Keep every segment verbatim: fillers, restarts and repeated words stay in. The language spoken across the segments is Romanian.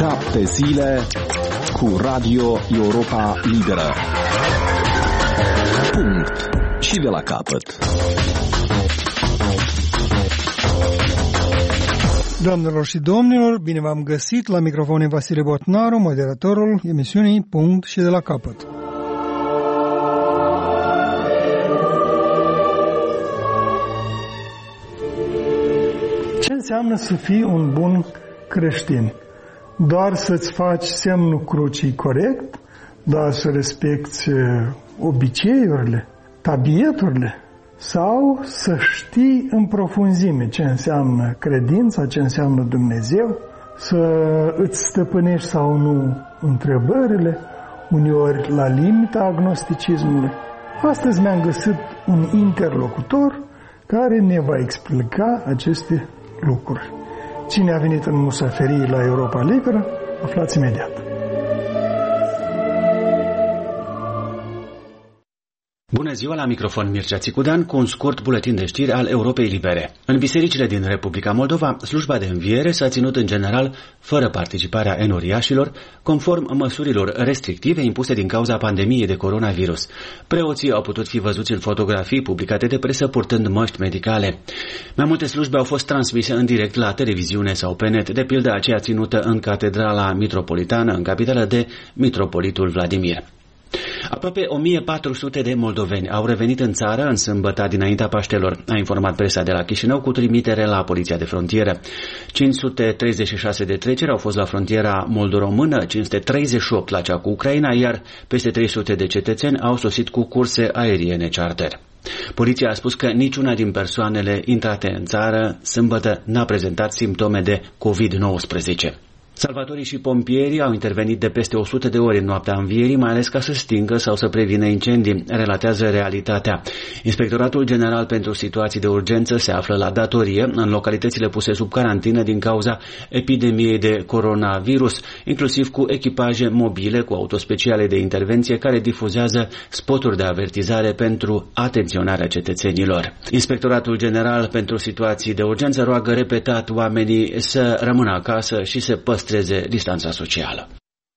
Șapte zile cu Radio Europa Liberă. Punct. Și de la capăt. Doamnelor și domnilor, bine v-am găsit la microfon Vasile Botnaru, moderatorul emisiunii Punct și de la capăt. Ce înseamnă să fii un bun creștin? Doar să-ți faci semnul crucii corect? Doar să respecti obiceiurile, tabieturile? Sau să știi în profunzime ce înseamnă credința, ce înseamnă Dumnezeu? Să îți stăpânești sau nu întrebările, uneori la limita agnosticismului? Astăzi mi-am găsit un interlocutor care ne va explica aceste lucruri. Cine a venit în musaferii la Europa Liberă, aflați imediat. Bună ziua, la microfon Mircea Țicudan cu un scurt buletin de știri al Europei Libere. În bisericile din Republica Moldova, slujba de înviere s-a ținut în general fără participarea enoriașilor, conform măsurilor restrictive impuse din cauza pandemiei de coronavirus. Preoții au putut fi văzuți în fotografii publicate de presă purtând măști medicale. Mai multe slujbe au fost transmise în direct la televiziune sau pe net, de pildă aceea ținută în Catedrala Mitropolitană, în capitală, de Mitropolitul Vladimir. Aproape o mie patru sute de moldoveni au revenit în țară în sâmbătă dinaintea Paștelor, a informat presa de la Chișinău cu trimitere la Poliția de Frontieră. cinci sute treizeci și șase de treceri au fost la frontiera moldo-română, cinci sute treizeci și opt la cea cu Ucraina, iar peste trei sute de cetățeni au sosit cu curse aeriene charter. Poliția a spus că niciuna din persoanele intrate în țară sâmbătă n-a prezentat simptome de covid nouăsprezece. Salvatorii și pompierii au intervenit de peste o sută de ori în noaptea învierii, mai ales ca să stingă sau să prevină incendii, relatează Realitatea. Inspectoratul General pentru Situații de Urgență se află la datorie în localitățile puse sub carantină din cauza epidemiei de coronavirus, inclusiv cu echipaje mobile cu autospeciale de intervenție care difuzează spoturi de avertizare pentru atenționarea cetățenilor. Inspectoratul General pentru Situații de Urgență roagă repetat oamenii să rămână acasă și să păstreze distanța socială.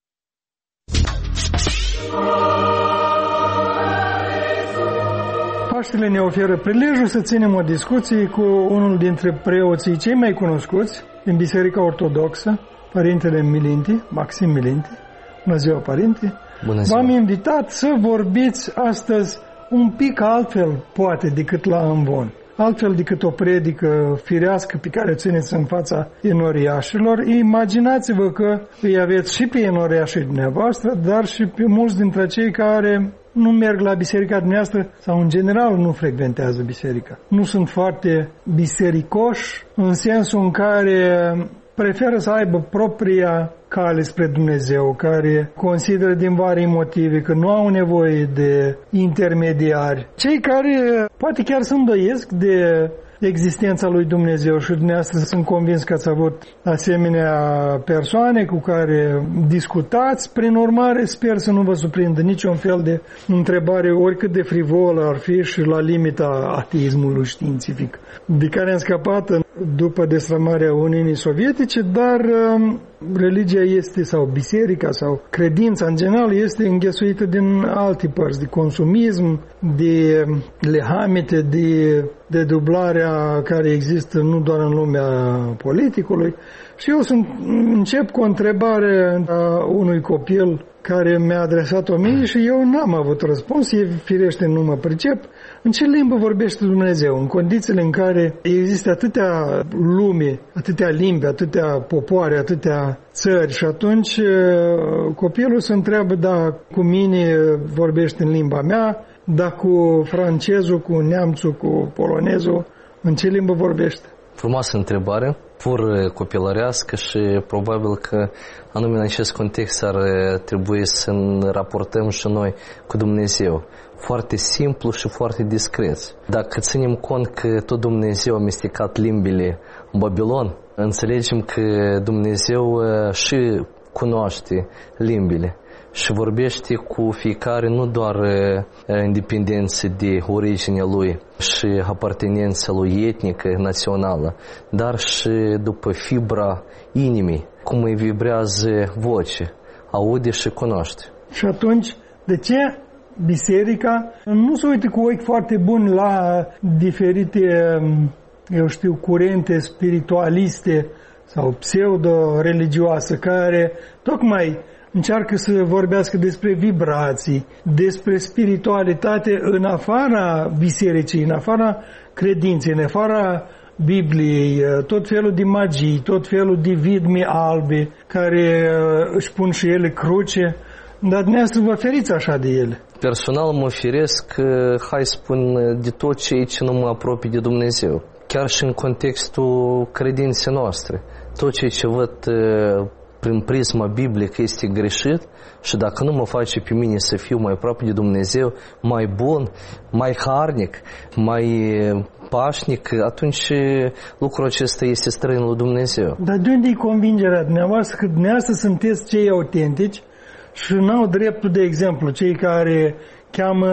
Paștele ne oferă prilejul să ținem o discuție cu unul dintre preoții cei mai cunoscuți din Biserica Ortodoxă, Părintele Milinti, Maxim Milinti. Bună ziua, Părinte! Bună ziua! V-am invitat să vorbiți astăzi un pic altfel, poate, decât la amvon. Altfel decât o predică firească pe care o țineți în fața enoriașilor. Imaginați-vă că îi aveți și pe enoriașii dumneavoastră, dar și pe mulți dintre cei care nu merg la biserica dumneavoastră sau în general nu frecventează biserica. Nu sunt foarte bisericoși în sensul în care preferă să aibă propria cale spre Dumnezeu, care consideră din vari motive că nu au nevoie de intermediari. Cei care poate chiar se îndoiesc de existența lui Dumnezeu și dumneavoastră sunt convins că ați avut asemenea persoane cu care discutați. Prin urmare, sper să nu vă surprindă niciun fel de întrebare, oricât de frivolă ar fi și la limita ateismului științific, de care am scăpat după destrămarea Uniunii Sovietice, dar religia este, sau biserica, sau credința în general, este înghesuită din alte părți, de consumism, de lehamite, de, de dublarea care există nu doar în lumea politicului. Și eu sunt, încep cu o întrebare a unui copil care mi-a adresat-o mie și eu n-am avut răspuns, e firește nu mă pricep. În ce limbă vorbește Dumnezeu? În condițiile în care există atâtea lume, atâtea limbi, atâtea popoare, atâtea țări și atunci copilul se întreabă, da, cu mine vorbește în limba mea, da, cu francezul, cu neamțul, cu polonezul, în ce limbă vorbește? Frumoasă întrebare, pur copilărească și probabil că anume în acest context ar trebui să ne raportăm și noi cu Dumnezeu. Foarte simplu și foarte discret. Dacă ținem cont că tot Dumnezeu a amestecat limbile în Babilon, înțelegem că Dumnezeu și cunoaște limbile și vorbește cu fiecare nu doar independență de originea lui și apartenența lui etnică, națională, dar și după fibra inimii. cum îi vibrează voce, aude și cunoaște. Și atunci, de ce biserica nu se uită cu ochi foarte buni la diferite, eu știu, curente spiritualiste sau pseudo-religioase care tocmai încearcă să vorbească despre vibrații, despre spiritualitate în afara bisericii, în afara credinței, în afara Bibliei, tot felul de magii, tot felul de vidmi albe care își pun și ele cruce, dar dumneavoastră vă feriți așa de ele. Personal mă feresc, hai spun, de tot ceea ce nu mă apropie de Dumnezeu. Chiar și în contextul credinței noastre. Tot ceea ce văd prin prisma biblică este greșit și dacă nu mă face pe mine să fiu mai aproape de Dumnezeu, mai bun, mai harnic, mai pașnic, atunci lucrul acesta este străin lui Dumnezeu. Dar de unde e convingerea dumneavoastră că dumneavoastră sunteți cei autentici și n-au dreptul, de exemplu, cei care cheamă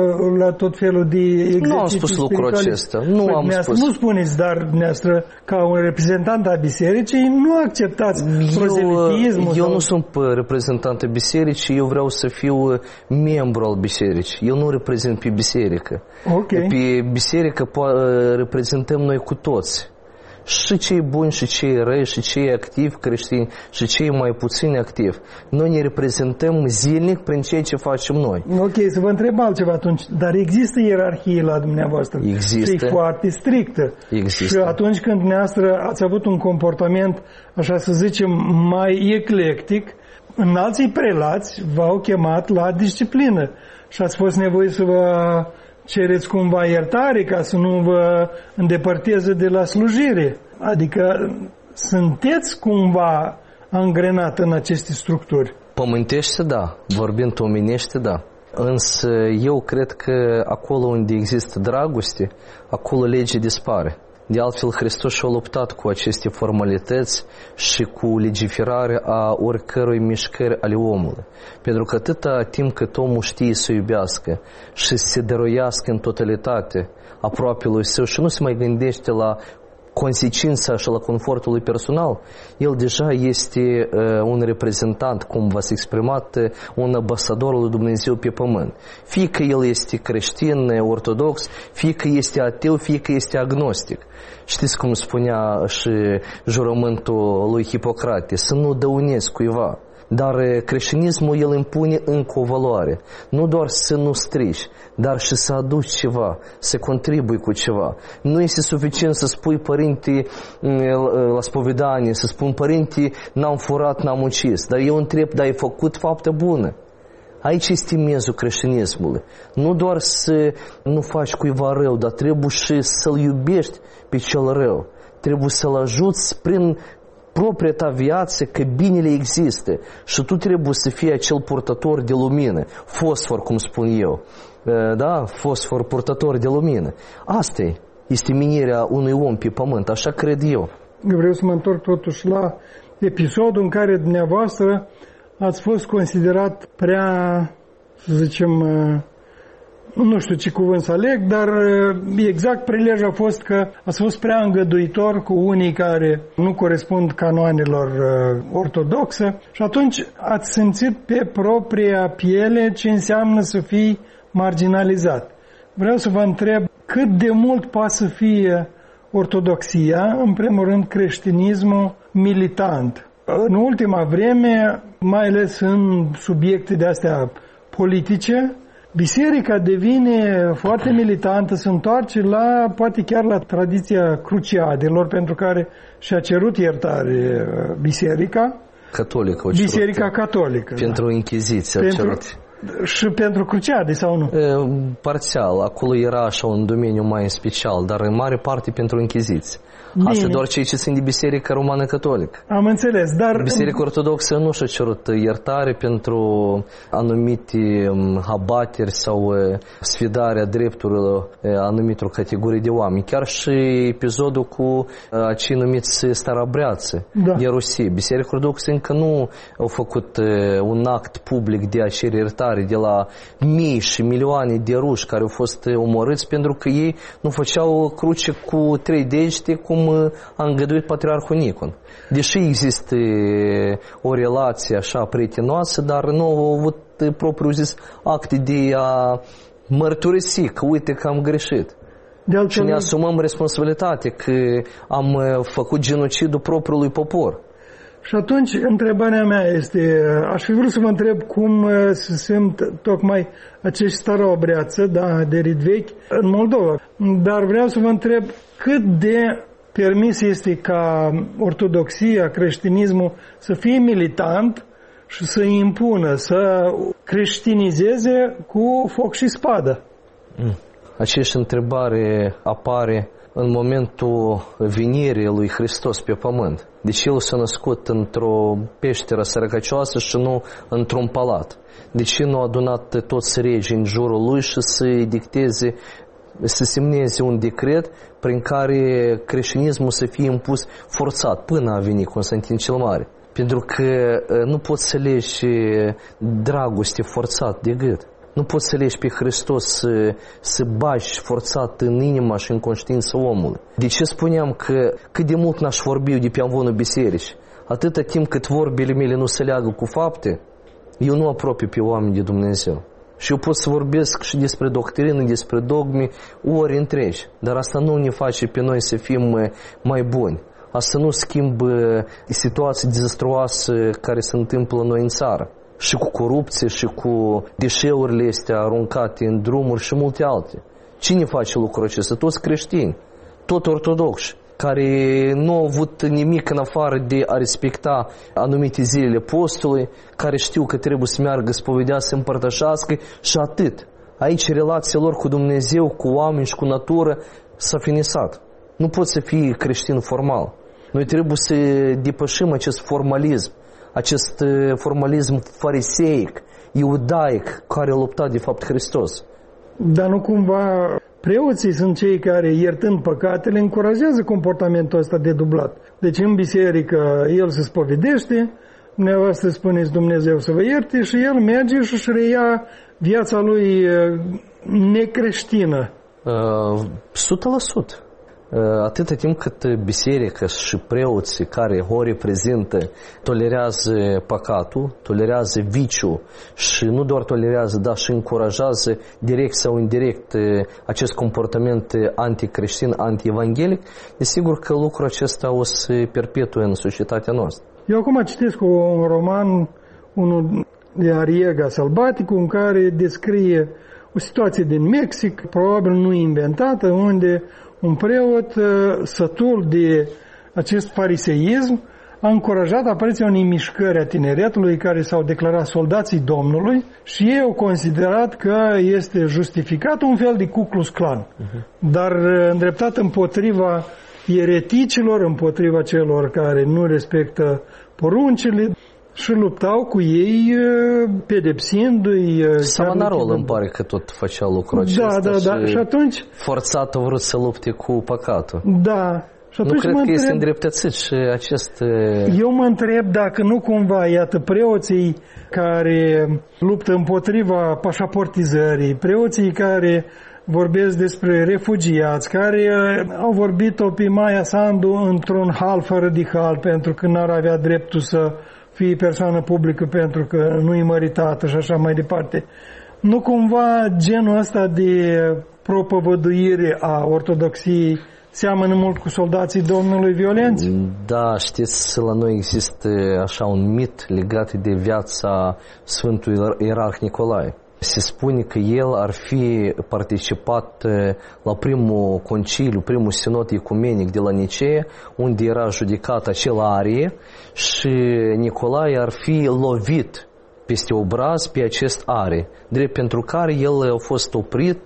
la tot felul de exerciții Nu am spus lucrul acesta. Nu păi, am spus. Nu spuneți, dar dumneavoastră, ca un reprezentant al bisericii, nu acceptați proselitismul. Eu sau... nu sunt reprezentant al bisericii, eu vreau să fiu membru al bisericii. Eu nu reprezint pe biserică. Okay. Pe biserică reprezentăm noi cu toți. Și cei buni, și cei răi, și cei activi creștini, și cei mai puțin activi. Noi ne reprezentăm zilnic prin ceea ce facem noi. Ok, să vă întreb altceva atunci. Dar există ierarhie la dumneavoastră? Există. Și e foarte strictă. Există. Și atunci când dumneavoastră ați avut un comportament, așa să zicem, mai eclectic, în alții prelați v-au chemat la disciplină. Și ați fost nevoie să vă cereți cumva iertare ca să nu vă îndepărteze de la slujire. Adică sunteți cumva angrenat în aceste structuri. Pământește, da. Vorbind omenește, da. Însă eu cred că acolo unde există dragoste, acolo legea dispare. De altfel, Hristos și-a luptat cu aceste formalități și cu legiferarea a oricărui mișcări ale omului. Pentru că atâta timp cât omul știe să iubească și să se dăruiască în totalitate aproape lui său și nu se mai gândește la consecința și la confortul lui personal, el deja este uh, un reprezentant, cum v-ați exprimat, uh, un ambasador al lui Dumnezeu pe pământ. Fie că el este creștin, ortodox, fie că este ateu, fie că este agnostic. Știți cum spunea și jurământul lui Hipocrate, să nu dăunezi cuiva. Dar creștinismul el impune încă o valoare. Nu doar să nu strici, dar și să aduci ceva, să contribui cu ceva. Nu este suficient să spui părinte la spovedanie, să spun părinte n-am furat, n-am ucis. Dar eu întreb, dar ai făcut faptă bună? Aici este miezul creștinismului. Nu doar să nu faci cuiva rău, dar trebuie și să-l iubești pe cel rău. Trebuie să-l ajuți prin propria ta viață că binele există și tu trebuie să fii acel purtător de lumină, fosfor, cum spun eu, da, fosfor purtător de lumină. Asta este menirea unui om pe pământ, așa cred eu. Vreau să mă întorc totuși la episodul în care dumneavoastră ați fost considerat prea, să zicem, nu știu ce cuvânt să aleg, dar exact prilejul a fost că ați fost prea îngăduitor cu unii care nu corespund canoanelor ortodoxe și atunci ați simțit pe propria piele ce înseamnă să fii marginalizat. Vreau să vă întreb cât de mult poate să fie ortodoxia, în primul rând creștinismul militant. În ultima vreme, mai ales în subiecte de astea politice, biserica devine foarte militantă, se întoarce la, poate chiar la tradiția cruciadelor, pentru care și-a cerut iertare biserica. Catolică. Biserica catolică. Pentru da. Închiziție pentru, a cerut. Și pentru cruciade sau nu? E, parțial. Acolo era așa un domeniu mai special, dar în mare parte pentru Închiziție. Bine. Asta doar cei ce sunt de Biserica Romană Catolică. Am înțeles, dar... Biserica Ortodoxă nu și-a cerut iertare pentru anumite abateri sau sfidarea drepturilor anumitor categorii de oameni. Chiar și episodul cu acei numiți starabreață da. de Rusie. Biserica Ortodoxă încă nu a făcut un act public de a cere iertare tributare de la mii și milioane de ruși care au fost omorâți pentru că ei nu făceau cruce cu trei degete cum a îngăduit Patriarhul Nicon. Deși există o relație așa prietenoasă, dar nu au avut propriu zis acte de a mărturisi că uite că am greșit. De și ne asumăm responsabilitatea că am făcut genocidul propriului popor. Și atunci, întrebarea mea este, aș fi vrut să vă întreb cum se simt tocmai acești staroobreață, da, de rit vechi, în Moldova. Dar vreau să vă întreb cât de permis este ca ortodoxia, creștinismul să fie militant și să impună, să creștinizeze cu foc și spadă. Mm. Aceeași întrebare apare în momentul venirii lui Hristos pe pământ. Deci El s-a născut într-o peșteră sărăcăcioasă și nu într-un palat. De ce nu a adunat toți regii în jurul Lui și să-i dicteze, să semneze un decret prin care creștinismul să fie impus forțat până a venit Constantin cel Mare? Pentru că nu poți să legi dragoste forțat de gât. Nu poți să legi pe Hristos să, să bagi forțat în inima și în conștiința omului. De ce spuneam că cât de mult n-aș vorbi eu de pe amvonul biserici? Atâta timp cât vorbele mele nu se leagă cu fapte, eu nu apropii pe oameni de Dumnezeu. Și eu pot să vorbesc și despre doctrină, despre dogme, ori întregi. Dar asta nu ne face pe noi să fim mai buni. Asta nu schimbă situații dezastruoase care se întâmplă noi în țară. Și cu corupție, și cu deșeurile astea aruncate în drumuri și multe alte. Cine face lucrul acesta? Toți creștini, tot ortodoxi, care nu au avut nimic în afară de a respecta anumite zilele postului, care știu că trebuie să meargă, spovedea, să împărtășească și atât. Aici relația lor cu Dumnezeu, cu oameni și cu natură s-a finisat. Nu poți să fii creștin formal. Noi trebuie să depășim acest formalism, acest formalism fariseic, iudaic, care a luptat de fapt Hristos. Dar nu cumva preoții sunt cei care, iertând păcatele, încurajează comportamentul ăsta de dublat. Deci în biserică el se spovedește, dumneavoastră spuneți Dumnezeu să vă ierte și el merge și își reia viața lui necreștină. o sută la sută. Atâta timp cât biserica și preoții care o reprezintă tolerează păcatul, tolerează viciul și nu doar tolerează, dar și încurajează direct sau indirect acest comportament anticreștin, anti-evanghelic, desigur că lucrul acesta o să perpetue în societatea noastră. Eu acum citesc un roman, unul de Arriaga Sălbaticul, în care descrie o situație din Mexic, probabil nu inventată, unde un preot sătul de acest fariseism a încurajat apariția unei mișcări a tineretului care s-au declarat soldații Domnului și ei au considerat că este justificat un fel de Ku Klux Klan, uh-huh. dar îndreptat împotriva ereticilor, împotriva celor care nu respectă poruncile și luptau cu ei pedepsindu-i. Savanarol îmi pare că tot făcea lucrul acesta. Da, da, da. Și, și atunci forțat a vrut să lupte cu păcatul. Da. Și atunci nu cred mă că întreb, este îndreptățit și acest... Eu mă întreb dacă nu cumva, iată, preoții care luptă împotriva pașaportizării, preoții care vorbesc despre refugiați, care au vorbit-o pe Maia Sandu într-un hal fără de hal, pentru că n-ar avea dreptul să fie persoană publică pentru că nu e măritată și așa mai departe. Nu cumva genul ăsta de propovăduire a ortodoxiei seamănă mult cu soldații Domnului violenți? Da, știți, la noi există așa un mit legat de viața Sfântului Ierarh Nicolae. Se spune că el ar fi participat la primul conciliu, primul sinod ecumenic de la Nicee, unde era judecat acel Arie și Nicolae ar fi lovit peste obraz pe acest Arie, drept pentru care el a fost oprit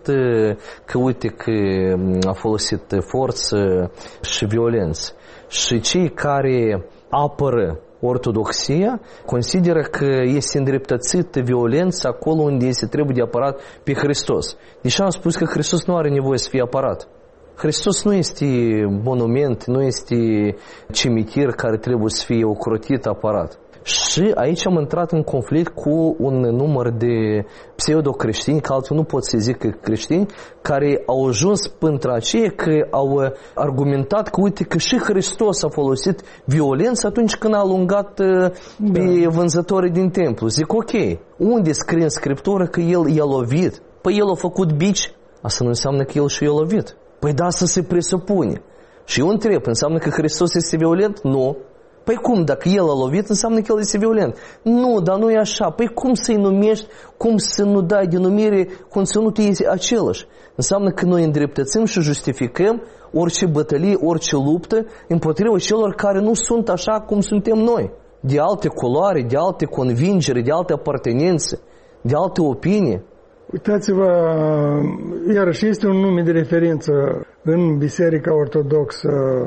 că uite că a folosit forță și violență. Și cei care apără ortodoxia consideră că este îndreptățită violența acolo unde este trebuie de apărat pe Hristos. Deși am spus că Hristos nu are nevoie să fie apărat. Hristos nu este monument, nu este cimitir care trebuie să fie ocrotit, apărat. Și aici am intrat în conflict cu un număr de pseudo-creștini, că altfel nu pot să zic că creștini, care au ajuns până aceea că au argumentat că uite că și Hristos a folosit violență atunci când a alungat pe da. vânzătorii din templu. Zic ok, unde scrie în Scriptură că el i-a lovit? Păi el a făcut bici, asta nu înseamnă că el și i-a lovit. Păi da, să se presupune. Și eu întreb, înseamnă că Hristos este violent? Nu. Păi cum, dacă el a lovit, înseamnă că el este violent. Nu, dar nu e așa. Păi cum să-i numești, cum să nu dai denumire, conținutul este același. Înseamnă că noi îndreptățim și justificăm orice bătălie, orice luptă împotriva celor care nu sunt așa cum suntem noi. De alte culoare, de alte convingeri, de alte apartenențe, de alte opinii. Uitați-vă, iarăși este un nume de referință în Biserica Ortodoxă,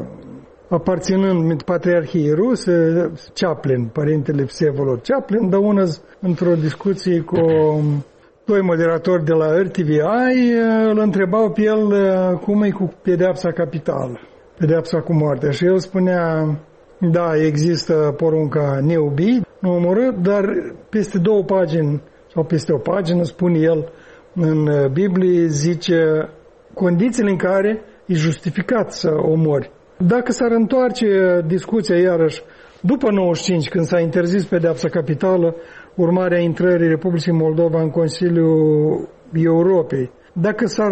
aparținând Patriarhiei Ruse, Chaplin, părintele Vsevolod Chaplin, dă ună într-o discuție cu doi moderatori de la R T V I, îl întrebau pe el cum e cu pedeapsa capitală, pedeapsa cu moartea. Și el spunea, da, există porunca neubi, nu omorâ, dar peste două pagini sau peste o pagină, spune el în Biblie, zice condițiile în care e justificat să omori. Dacă s-ar întoarce discuția iarăși după nouăzeci și cinci, când s-a interzis pedeapsa capitală, urmarea intrării Republicii Moldova în Consiliul Europei, dacă s-ar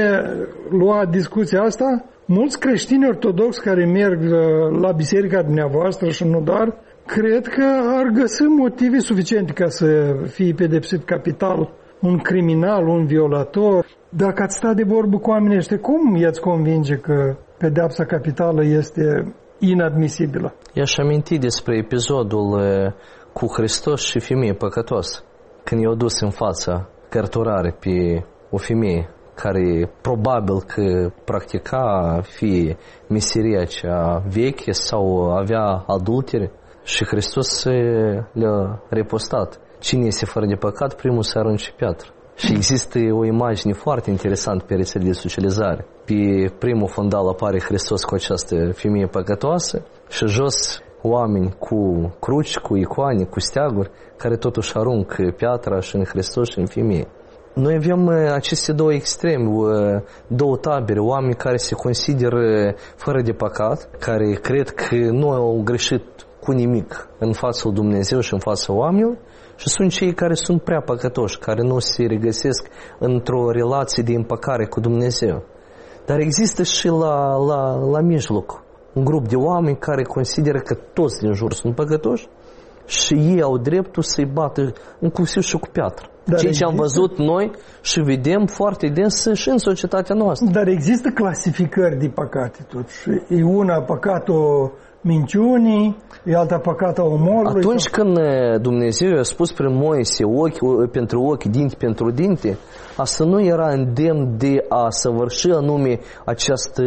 relua discuția asta, mulți creștini ortodoxi care merg la biserica dumneavoastră și nu doar, cred că ar găsi motive suficiente ca să fie pedepsit capital un criminal, un violator. Dacă ați stat de vorbă cu oamenii ăștia, cum i-ați convinge că pedeapsa capitală este inadmisibilă? I-aș aminti despre episodul cu Hristos și femeie păcătoasă. Când i-au dus în fața cărturare pe o femeie care probabil că practica fie meseria cea veche sau avea adultere, și Hristos le-a repostat. Cine este fără de păcat, primul să arunce piatră. Și există o imagine foarte interesantă pe rețele de socializare. Pe primul fondal apare Hristos cu această femeie păcătoasă și jos oameni cu cruci, cu icoane, cu steaguri, care totuși aruncă piatra și în Hristos și în femeie. Noi avem aceste două extreme, două tabere, oameni care se consideră fără de păcat, care cred că nu au greșit cu nimic în fața lui Dumnezeu și în fața oamenilor, și sunt cei care sunt prea păcătoși, care nu se regăsesc într-o relație de împăcare cu Dumnezeu. Dar există și la, la, la mijloc un grup de oameni care consideră că toți din jur sunt păcătoși și ei au dreptul să-i bată inclusiv și cu piatră. Ceea ce am văzut noi și vedem foarte des și în societatea noastră. Dar există clasificări de păcate totuși. E una păcatul minciunii, e alta păcatul omorului. Atunci când Dumnezeu i-a spus prin Moise ochi pentru ochi, dinți pentru dinte, asta nu era îndemn de a săvârși anume această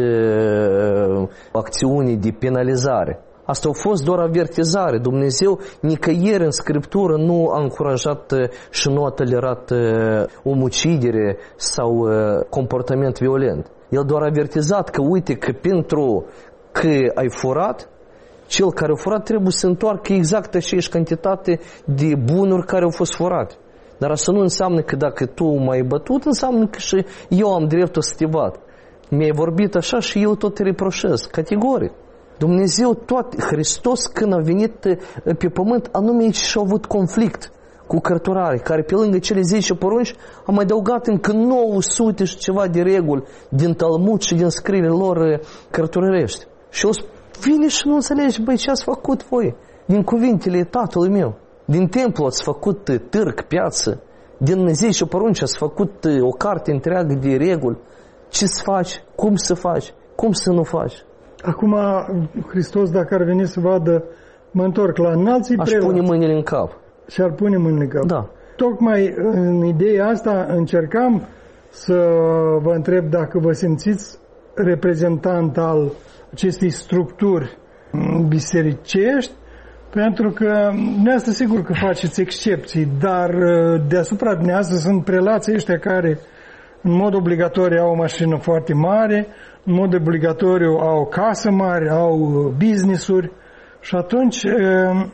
acțiune de penalizare. Asta a fost doar avertizare. Dumnezeu nicăieri în Scriptură nu a încurajat și nu a tolerat omucidere sau comportament violent. El doar a avertizat că uite că pentru că ai furat, cel care a furat trebuie să întoarcă exact aceeași cantitate de bunuri care au fost furate. Dar asta nu înseamnă că dacă tu m-ai bătut, înseamnă că și eu am dreptul să te bat. Mi-ai vorbit așa și eu tot te reproșez, categoric. Dumnezeu, toate, Hristos când a venit pe pământ, anume aici și-a avut conflict cu cărturare, care pe lângă cele zece porunci a mai adăugat încă nouă sute și ceva de reguli din Talmud și din scrierile lor cărturărești. Și o vine și nu înțelegi, băi, ce ați făcut voi? Din cuvintele tatălui meu. Din templu ați făcut târg, piață. Din zece porunci ați făcut o carte întreagă de reguli. Ce să faci? Cum să faci? Cum să nu faci? Acum, Hristos, dacă ar veni să vadă, mă întorc la înalții Aș pune mâinile în cap. Și ar pune mâinile în cap. Da. Tocmai în ideea asta încercam să vă întreb dacă vă simțiți reprezentant al acestei structuri bisericești, pentru că dumneavoastră sigur că faceți excepții, dar deasupra dumneavoastră sunt prelații ăștia care în mod obligatoriu au o mașină foarte mare, în mod obligatoriu au o casă mare, au business-uri și atunci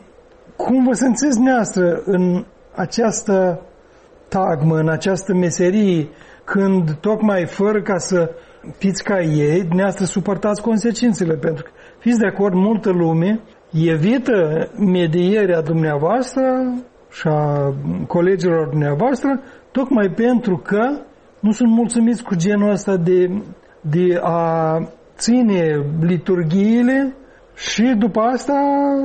cum vă simțiți dumneavoastră în această tagmă, în această meserie, când tocmai fără ca să fiți ca ei, dumneavoastră suportați consecințele, pentru că fiți de acord, multă lume evită medierea dumneavoastră și a colegilor dumneavoastră, tocmai pentru că nu sunt mulțumiți cu genul ăsta de, de a ține liturghiile și după asta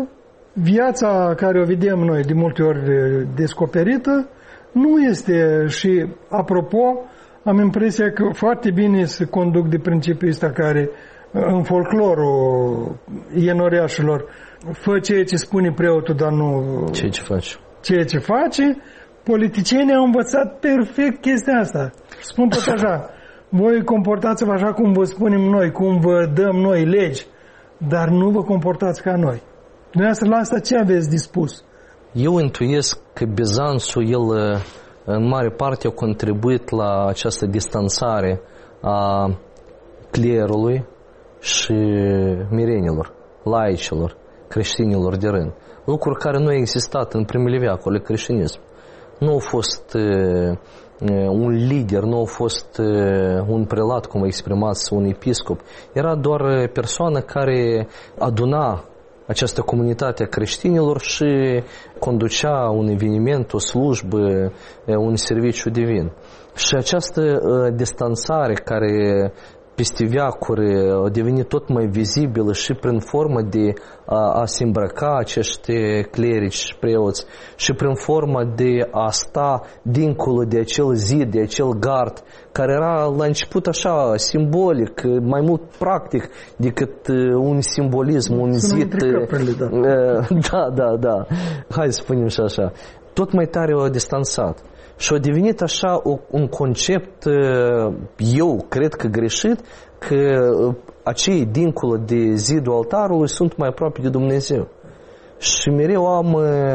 viața care o vedem noi de multe ori descoperită nu este. Și apropo, am impresia că foarte bine se conduc de principiul ăsta care în folclorul enoriașilor, fă ceea ce spune preotul, dar nu ceea ce faci. Ceea ce face, politicienii au învățat perfect chestia asta. Spun tot așa, voi comportați-vă așa cum vă spunem noi, cum vă dăm noi legi, dar nu vă comportați ca noi. Dumneavoastră, la asta ce aveți dispus? Eu intuiesc că Bizanțul, el în mare parte a contribuit la această distanțare a clerului și mirenilor, laicilor, creștinilor de rând. Lucruri care nu au existat în primele veacole creștinism. Nu a fost uh, un lider, nu a fost uh, un prelat, cum exprimați, un episcop. Era doar persoană care aduna această comunitate a creștinilor și conducea un eveniment, o slujbă, un serviciu divin. Și această uh, distanțare care peste veacuri a devenit tot mai vizibilă și prin formă de a, a se îmbrăca acești clerici, preoți, și prin formă de a sta dincolo de acel zid, de acel gard, care era la început așa simbolic, mai mult practic decât un simbolism, un zid. Da. da, da, da. Hai să spunem și așa. Tot mai tare o distanțat. Și a devenit așa un concept, eu cred că greșit, că acei dincolo de zidul altarului sunt mai aproape de Dumnezeu. Și mereu am,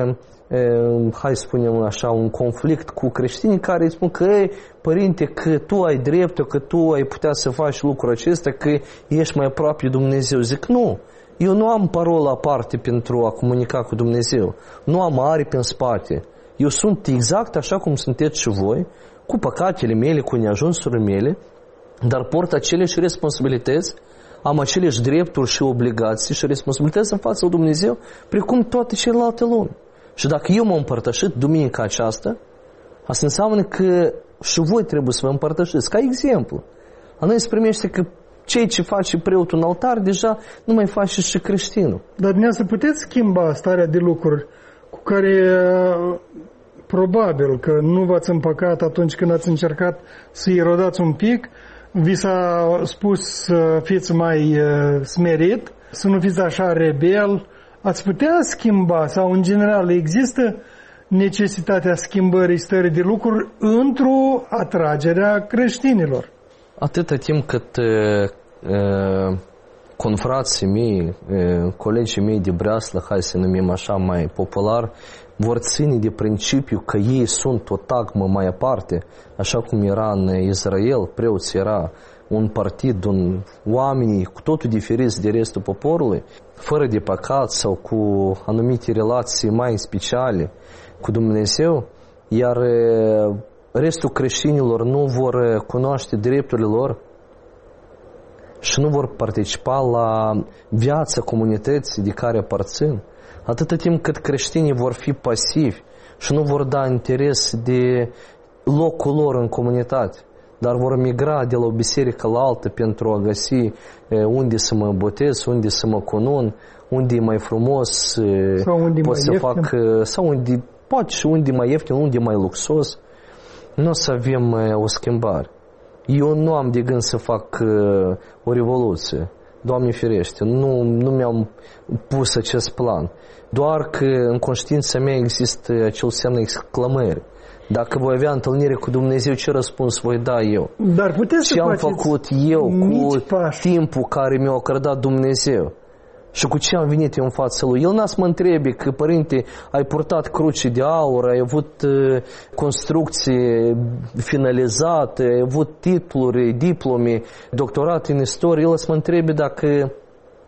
hai să spunem așa, un conflict cu creștinii care îi spun că, ei, părinte, că tu ai dreptul, că tu ai putea să faci lucrul acesta, că ești mai aproape de Dumnezeu. Zic, nu. Eu nu am parolă aparte pentru a comunica cu Dumnezeu. Nu am aripi în spate. Eu sunt exact așa cum sunteți și voi, cu păcatele mele, cu neajunsurile mele, dar port aceleași responsabilități, am aceleași drepturi și obligații și responsabilități în fața lui Dumnezeu, precum toate celelalte lumi. Și dacă eu m-am împărtășit duminica aceasta, asta înseamnă că și voi trebuie să vă împărtășiți, ca exemplu. A noi se primește că ceea ce face preotul în altar, deja nu mai face și creștinul. Dar dumneavoastră puteți schimba starea de lucruri cu care probabil că nu v-ați împăcat atunci când ați încercat să-i rodați un pic, vi s-a spus să fiți mai smerit, să nu fiți așa rebel. Ați putea schimba sau în general există necesitatea schimbării stării de lucruri într-o atragerea creștinilor? Atâta timp cât uh, confrații mei, uh, colegii mei de breaslă, hai să numim așa mai popular, vor ține de principiu că ei sunt o tagmă mai aparte, așa cum era în Israel, preoții era un partid, un oamenii cu totul diferiți de restul poporului, fără de păcat sau cu anumite relații mai speciale cu Dumnezeu, iar restul creștinilor nu vor cunoaște drepturile lor și nu vor participa la viața comunității de care aparțin, atâta timp cât creștinii vor fi pasivi și nu vor da interes de locul lor în comunitate, dar vor migra de la o biserică la altă pentru a găsi unde să mă botez, unde să mă cunun, unde e mai frumos, sau unde pot mai să ieftin. fac, sau unde, poate și unde mai ieftin, unde mai luxos. Nu o să avem o schimbare. Eu nu am de gând să fac o revoluție. Doamne ferește, nu, nu mi-am pus acest plan. Doar că în conștiința mea există acel semn exclamări. Dacă voi avea întâlnire cu Dumnezeu, ce răspuns voi da eu? Dar puteți ce să am făcut eu cu pași. timpul care mi-a acordat Dumnezeu? Și cu ce am venit eu în fața lui? El n-a să mă întrebe că, părinte, ai purtat cruce de aur, ai avut uh, construcție finalizată, ai avut titluri, diplome, doctorat în istorie. El să mă întrebe dacă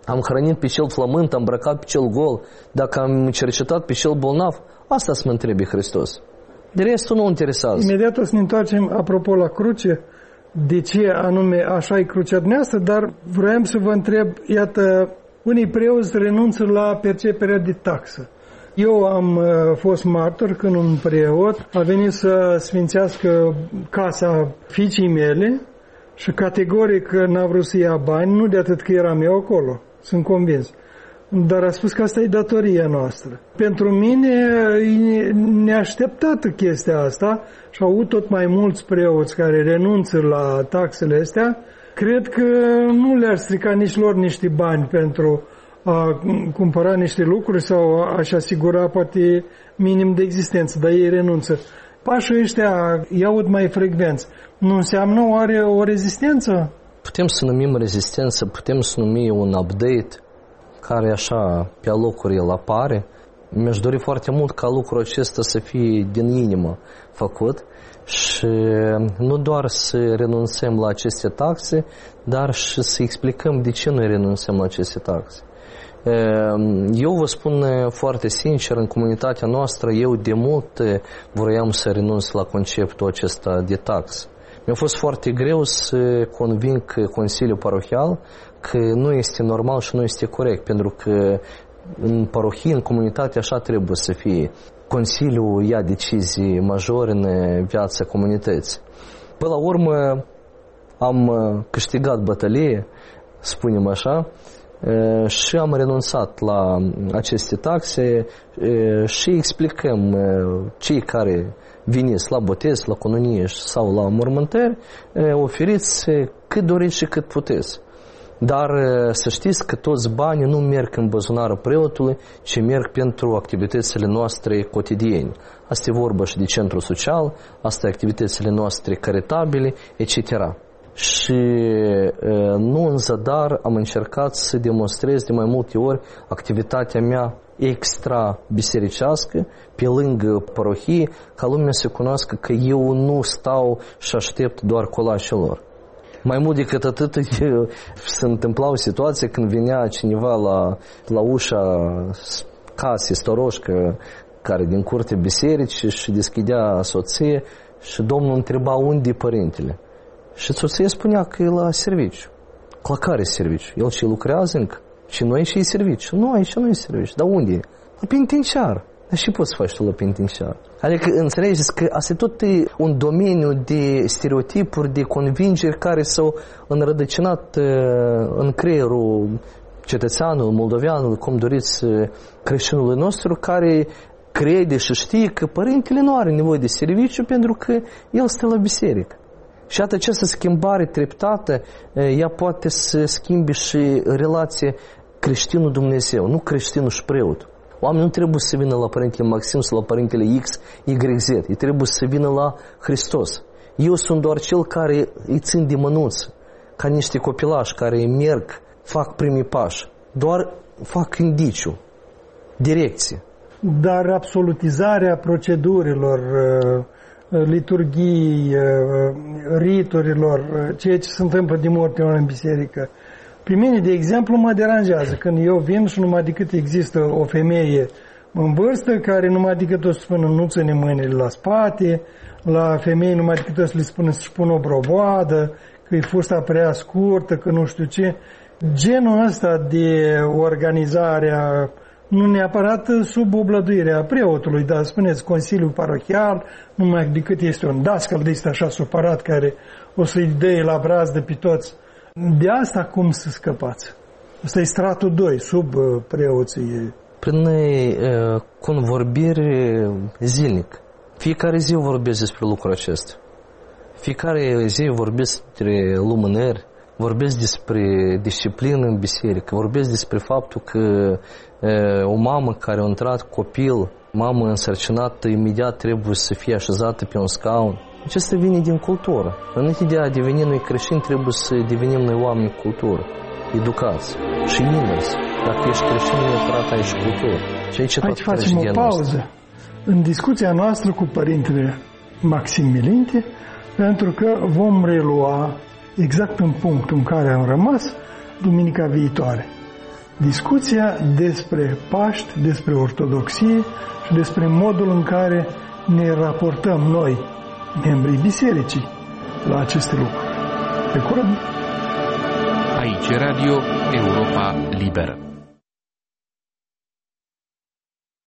Am hrănit pe cel flământ, am îmbrăcat pe cel gol, dacă am cercetat pe cel bolnav, asta să mă întrebe Hristos. De restul nu interesează. Imediat o să ne întoarcem, apropo, la cruce, de ce anume așa e crucea dumneavoastră, dar vreau să vă întreb, iată, unii preoți renunță la perceperea de taxă. Eu am uh, fost martor când un preot a venit să sfințească casa fiicii mele și categoric n-a vrut să ia bani, nu de atât că eram eu acolo, sunt convins. Dar a spus că asta e datoria noastră. Pentru mine e neașteptată chestia asta și au avut tot mai mulți preoți care renunță la taxele astea. Cred că nu le-ar strica nici lor niște bani pentru a cumpăra niște lucruri sau a-și asigura poate minim de existență, dar ei renunță. Pașii ăștia îi aud mai frecvenți. Nu înseamnă oare o rezistență? Putem să numim rezistență, putem să numim un update care așa pe locuri el apare. Mi-aș dori foarte mult ca lucrul acesta să fie din inimă făcut și nu doar să renunțăm la aceste taxe, dar și să explicăm de ce noi renunțăm la aceste taxe. Eu vă spun foarte sincer, în comunitatea noastră, eu de mult vroiam să renunț la conceptul acesta de tax. Mi-a fost foarte greu să conving Consiliul Parohial că nu este normal și nu este corect, pentru că în parohie, în comunitate, așa trebuie să fie. Consiliul ia decizii majore în viața comunității. Până la urmă am câștigat bătălie, spunem așa, și am renunțat la aceste taxe și explicăm cei care veniți la botez, la cununie sau la mormântări, oferiți cât doriți și cât puteți. Dar să știți că toți banii nu merg în buzunarul preotului, ci merg pentru activitățile noastre cotidiene. Asta e vorba și de centru social, asta e activitățile noastre caritabile, et cetera. Și nu în zadar am încercat să demonstrez de mai multe ori activitatea mea extra-bisericească, pe lângă parohie, ca lumea să cunoască că eu nu stau și aștept doar colașul lor. Mai mult decât atât, se întâmpla o situație când venea cineva la, la ușa casei, storoșcă, care din curtea bisericii, și deschidea soție și domnul întreba unde e părintele. Și soția spunea că e la serviciu. La care serviciu? El și lucrează încă. Și noi și e serviciu. Nu, aici nu e serviciu. Dar unde e? La penitenciar. Dar și poți să faci tu la penitenciar? Adică înțelegeți că asta tot e un domeniu de stereotipuri, de convingeri care s-au înrădăcinat în creierul cetățeanului, moldoveanului, cum doriți, creștinului nostru, care crede și știe că părintele nu are nevoie de serviciu pentru că el stă la biserică. Și atât această schimbare treptată, ea poate să schimbe și relația creștinul Dumnezeu, nu creștinul și preot. Oamenii nu trebuie să vină la părintele Maxim sau la părintele X, Y, Z. Ei trebuie să vină la Hristos. Eu sunt doar cel care îi țin de mânuță, ca niște copilași care merg, fac primii pași. Doar fac indiciu, direcție. Dar absolutizarea procedurilor, liturghii, riturilor, ceea ce se întâmplă de multe ori în biserică, pe mine, de exemplu, mă deranjează când eu vin și numai decât există o femeie în vârstă care numai decât o să spună nu ține mâinile la spate, la femei numai decât o să le spună să-și pună o broboadă, că e fusta prea scurtă, că nu știu ce. Genul ăsta de organizare, nu neapărat sub oblăduirea preotului, dar spuneți Consiliul Parohial, numai decât este un dascăl de este așa supărat care o să-i dea la brazdă pe toți. De asta cum să scăpați? Asta e stratul doi, sub preoții. Prin uh, convorbire zilnic. Fiecare zi vorbesc despre lucrul acesta. Fiecare zi vorbesc despre lumânări, vorbesc despre disciplină în biserică, vorbesc despre faptul că uh, o mamă care a intrat copil, mamă însărcinată, imediat trebuie să fie așezată pe un scaun. Acesta vine din cultură. Înainte de a deveni noi creștini, trebuie să devenim noi oameni cu cultură, educați și invers. Dacă ești creștin, neapărat ai și cultură. Și aici, aici facem o pauză în discuția noastră cu părintele Maxim Milinte, pentru că vom relua exact în punctul în care am rămas duminica viitoare. discuția despre Paști, despre ortodoxie și despre modul în care ne raportăm noi, membrii bisericii, la aceste lucruri. Pe curând! Aici Radio Europa Liberă.